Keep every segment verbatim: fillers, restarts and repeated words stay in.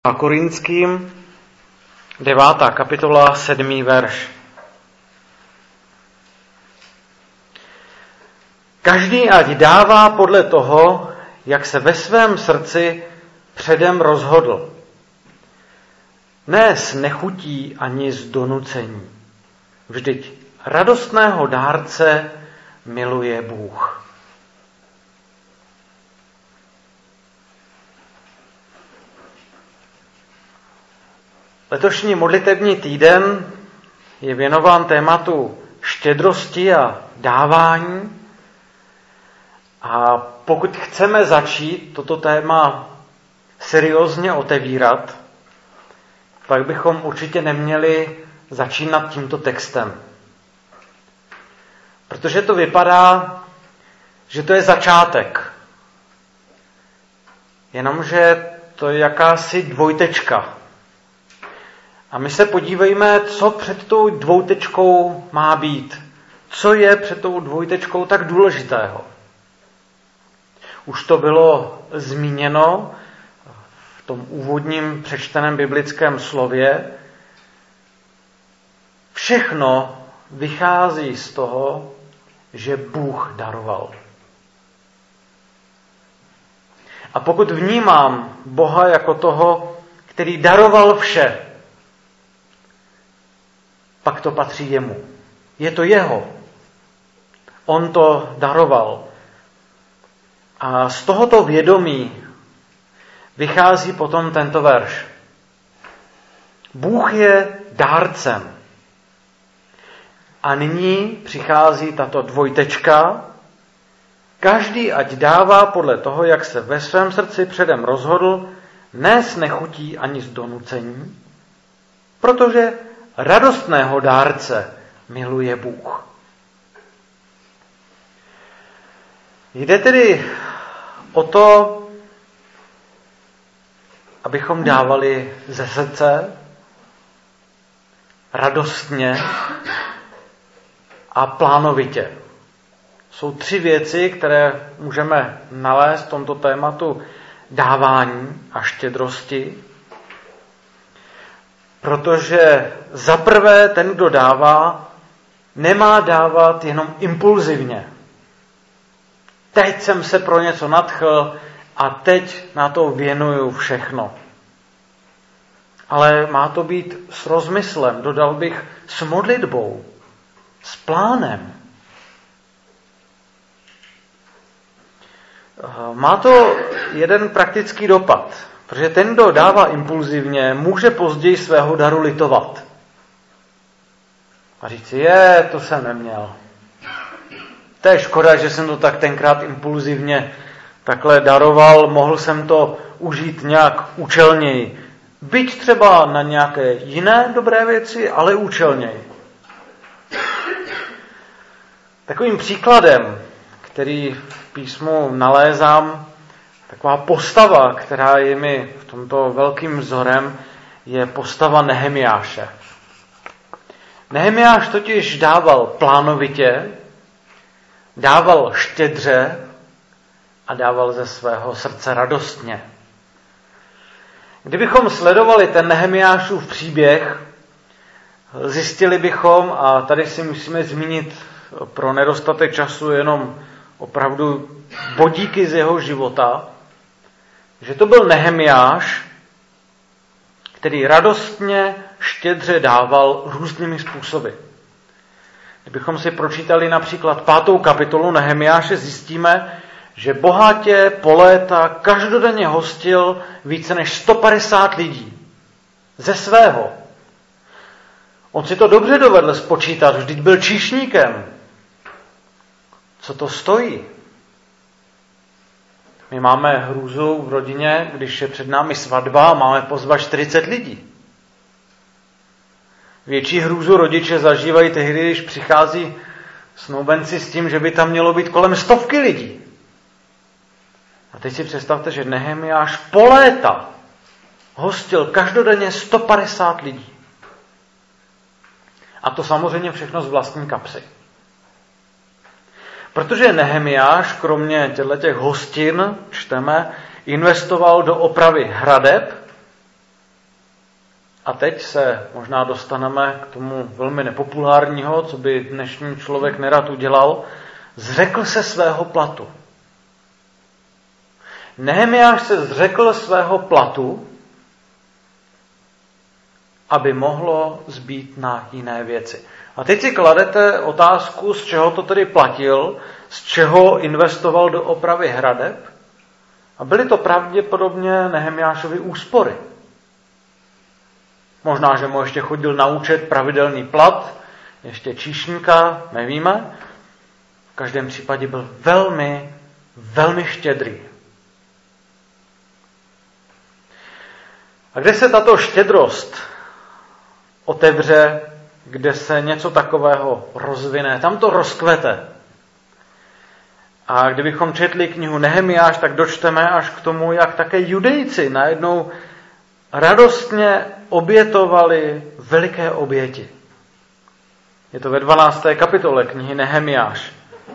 A Korinským, devátá kapitola, sedmý verš. Každý ať dává podle toho, jak se ve svém srdci předem rozhodl. Ne s nechutí ani z donucení. Vždyť radostného dárce miluje Bůh. Letošní modlitební týden je věnován tématu štědrosti a dávání. A pokud chceme začít toto téma seriózně otevírat, pak bychom určitě neměli začínat tímto textem. Protože to vypadá, že to je začátek. Jenomže to je jakási dvojtečka. A my se podívejme, co před tou dvoutečkou má být. Co je před tou dvojtečkou tak důležitého. Už to bylo zmíněno v tom úvodním přečteném biblickém slově. Všechno vychází z toho, že Bůh daroval. A pokud vnímám Boha jako toho, který daroval vše, pak to patří jemu. Je to jeho. On to daroval. A z tohoto vědomí vychází potom tento verš. Bůh je dárcem. A nyní přichází tato dvojtečka. Každý ať dává podle toho, jak se ve svém srdci předem rozhodl, ne s nechutí ani z donucení, protože radostného dárce miluje Bůh. Jde tedy o to, abychom dávali ze srdce, radostně a plánovitě. Jsou tři věci, které můžeme nalézt v tomto tématu dávání a štědrosti. Protože za prvé ten, kdo dává, nemá dávat jenom impulzivně. Teď jsem se pro něco nadchl a teď na to věnuju všechno. Ale má to být s rozmyslem, dodal bych, s modlitbou, s plánem. Má to jeden praktický dopad. Protože ten, kdo dává impulzivně, může později svého daru litovat. A říct si, je, to jsem neměl. To je škoda, že jsem to tak tenkrát impulzivně takhle daroval, mohl jsem to užít nějak účelněji. Byť třeba na nějaké jiné dobré věci, ale účelněji. Takovým příkladem, který v písmu nalézám, taková postava, která je mi v tomto velkým vzorem, je postava Nehemiáše. Nehemiáš totiž dával plánovitě, dával štědře a dával ze svého srdce radostně. Kdybychom sledovali ten Nehemiášův příběh, zjistili bychom, a tady si musíme zmínit pro nedostatek času jenom opravdu bodíky z jeho života, že to byl Nehemiáš, který radostně, štědře dával různými způsoby. Kdybychom si pročítali například pátou kapitolu Nehemiáše, zjistíme, že bohatě po léta každodenně hostil více než sto padesát lidí. Ze svého. On si to dobře dovedl spočítat, vždyť byl číšníkem. Co to stojí? My máme hrůzu v rodině, když je před námi svatba a máme pozvat čtyřicet lidí. Větší hrůzu rodiče zažívají tehdy, když přichází snoubenci s tím, že by tam mělo být kolem stovky lidí. A teď si představte, že Nehemiáš po léta hostil každodenně sto padesát lidí. A to samozřejmě všechno z vlastní kapsy. Protože Nehemiáš, kromě těchto hostin, čteme, investoval do opravy hradeb A teď se možná dostaneme k tomu velmi nepopulárního, co by dnešní člověk nerad udělal. Zřekl se svého platu. Nehemiáš se zřekl svého platu, aby mohlo zbýt na jiné věci. A teď si kladete otázku, z čeho to tedy platil, z čeho investoval do opravy hradeb. A byly to pravděpodobně Nehemiášovy úspory. Možná, že mu ještě chodil na účet pravidelný plat, ještě číšníka, nevíme. V každém případě byl velmi, velmi štědrý. A kde se tato štědrost otevře, kde se něco takového rozvine, tam to rozkvete. A kdybychom četli knihu Nehemiáš, tak dočteme až k tomu, jak také Judejci najednou radostně obětovali veliké oběti. Je to ve dvanácté kapitole knihy Nehemiáš.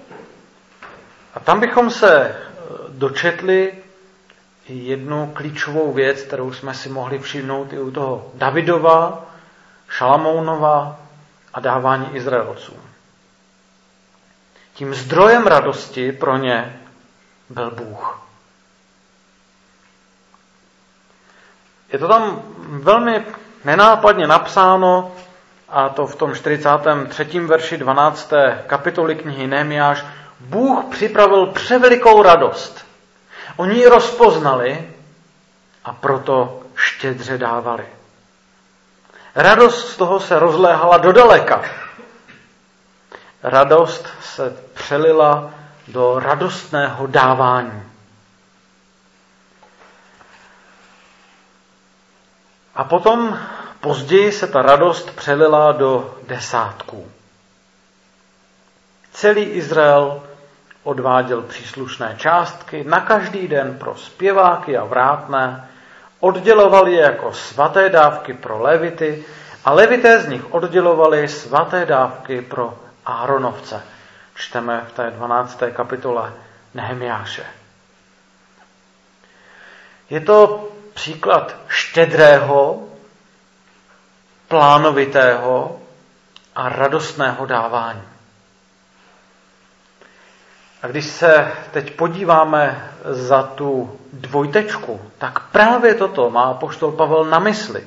A tam bychom se dočetli jednu klíčovou věc, kterou jsme si mohli všimnout i u toho Davidova, Šalamounova a dávání Izraelců. Tím zdrojem radosti pro ně byl Bůh. Je to tam velmi nenápadně napsáno, a to v tom čtyřicátém třetím verši dvanácté kapitoly knihy Nehemiáš. Bůh připravil převelikou radost. Oni ji rozpoznali a proto štědře dávali. Radost z toho se rozléhala do daleka. Radost se přelila do radostného dávání. A potom později se ta radost přelila do desátků. Celý Izrael odváděl příslušné částky na každý den pro zpěváky a vrátné, odděloval je jako svaté dávky pro levity a levité z nich oddělovali svaté dávky pro Áronovce. Čteme v té dvanácté kapitole Nehemiáše. Je to příklad štědrého, plánovitého a radostného dávání. A když se teď podíváme za tu dvojtečku, tak právě toto má apoštol Pavel na mysli.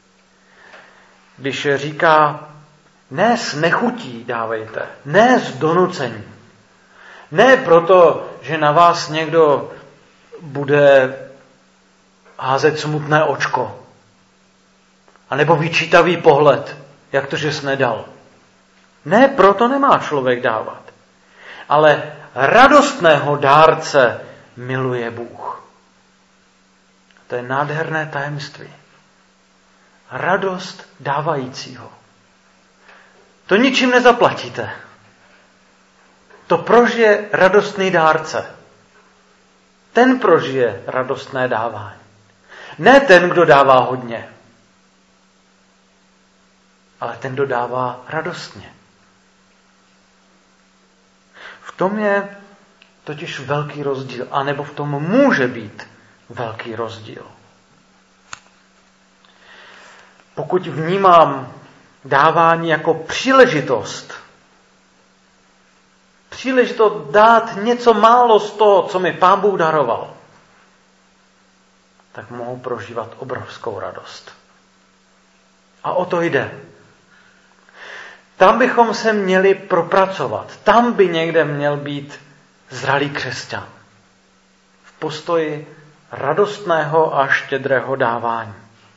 Když říká, ne s nechutí dávejte, ne s donucení. Ne proto, že na vás někdo bude házet smutné očko. A nebo vyčítavý pohled, jak to, že jsi nedal. Ne, proto nemá člověk dávat. Ale radostného dárce miluje Bůh. To je nádherné tajemství. Radost dávajícího. To ničím nezaplatíte. To prožije radostný dárce. Ten prožije radostné dávání. Ne ten, kdo dává hodně, ale ten, kdo dává radostně. V tom je totiž velký rozdíl, anebo v tom může být velký rozdíl. Pokud vnímám dávání jako příležitost, příležitost dát něco málo z toho, co mi Pán Bůh daroval, tak mohu prožívat obrovskou radost. A o to jde. Tam bychom se měli propracovat. Tam by někde měl být zralý křesťan. V postoji radostného a štědrého dávání.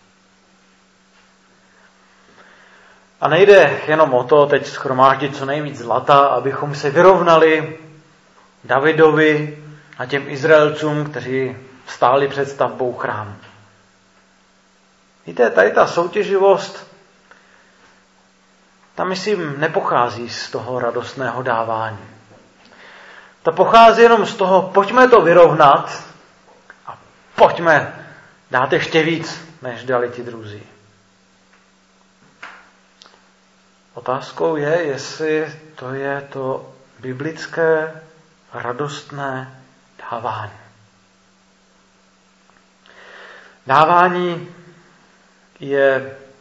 A nejde jenom o to teď shromáždit co nejvíc zlata, abychom se vyrovnali Davidovi a těm Izraelcům, kteří stáli před stavbou chrámu. Víte, tady ta soutěživost, ta myslím nepochází z toho radostného dávání. Ta pochází jenom z toho, pojďme to vyrovnat a pojďme dát ještě víc, než dali ti druzí. Otázkou je, jestli to je to biblické radostné dávání. Dávání je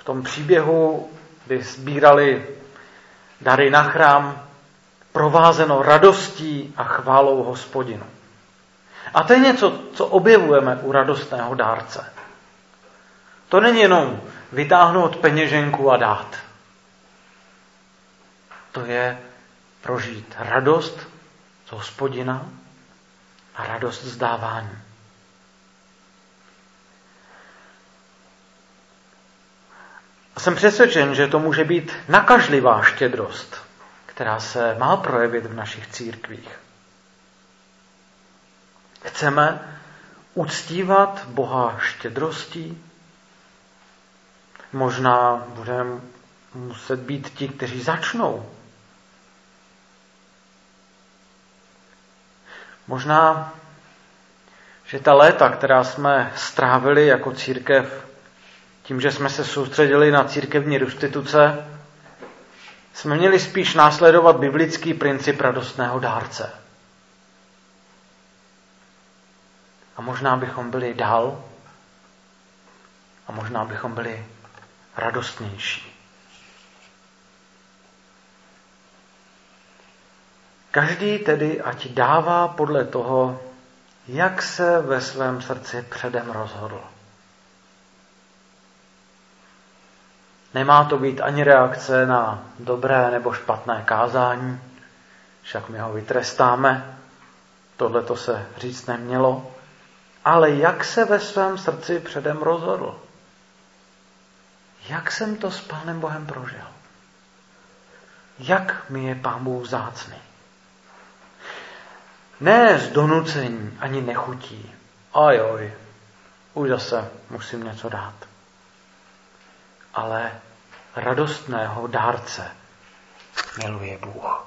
tom příběhu, kdy sbírali dary na chrám, provázeno radostí a chválou Hospodinu. A to je něco, co objevujeme u radostného dárce. To není jenom vytáhnout peněženku a dát. To je prožít radost z Hospodina a radost z dávání. A jsem přesvědčen, že to může být nakažlivá štědrost, která se má projevit v našich církvích. Chceme uctívat Boha štědrostí. Možná budeme muset být ti, kteří začnou. Možná, že ta léta, která jsme strávili jako církev, tím, že jsme se soustředili na církevní restituce, jsme měli spíš následovat biblický princip radostného dárce. A možná bychom byli dál a možná bychom byli radostnější. Každý tedy ať dává podle toho, jak se ve svém srdci předem rozhodl. Nemá to být ani reakce na dobré nebo špatné kázání, však my ho vytrestáme, tohle to se říct nemělo, ale jak se ve svém srdci předem rozhodl. Jak jsem to s Pánem Bohem prožil? Jak mi je Pán Bůh vzácný? Ne z donucení ani nechutí. Ajoj, už zase musím něco dát. Ale radostného dárce miluje Bůh.